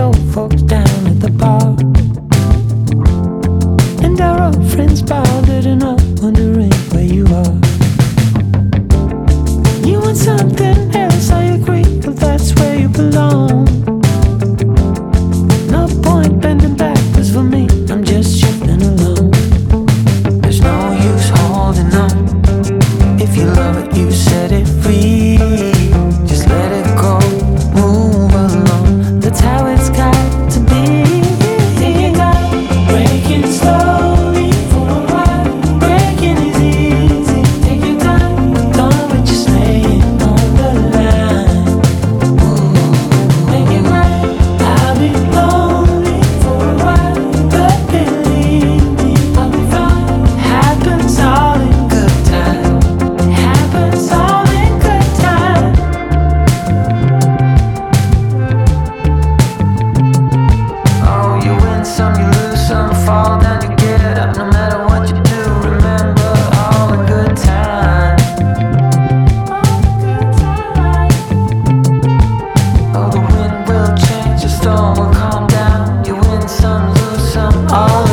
old folks down at the bar, and our old friends bothered up, wondering where you are. You want something else, I agree, but that's where you belong. No point bending backwards for me, I'm just shifting along. There's no use holding on. If you love it, you set it free. Just let it go, move along. That's how it's got to be. Take it down, breaking slowly for a while. Breaking is easy. Take your time, don't let you stay on the line. Make it right. I'll be lonely for a while, but believe me, I'll be fine. Happens all in good time. Happens all in good time. Oh, you win some, you lose some, fall down, you get up. No matter what you do, remember all in good time. All in good time. Oh, the wind will change, the storm will calm down. You win some, lose some, all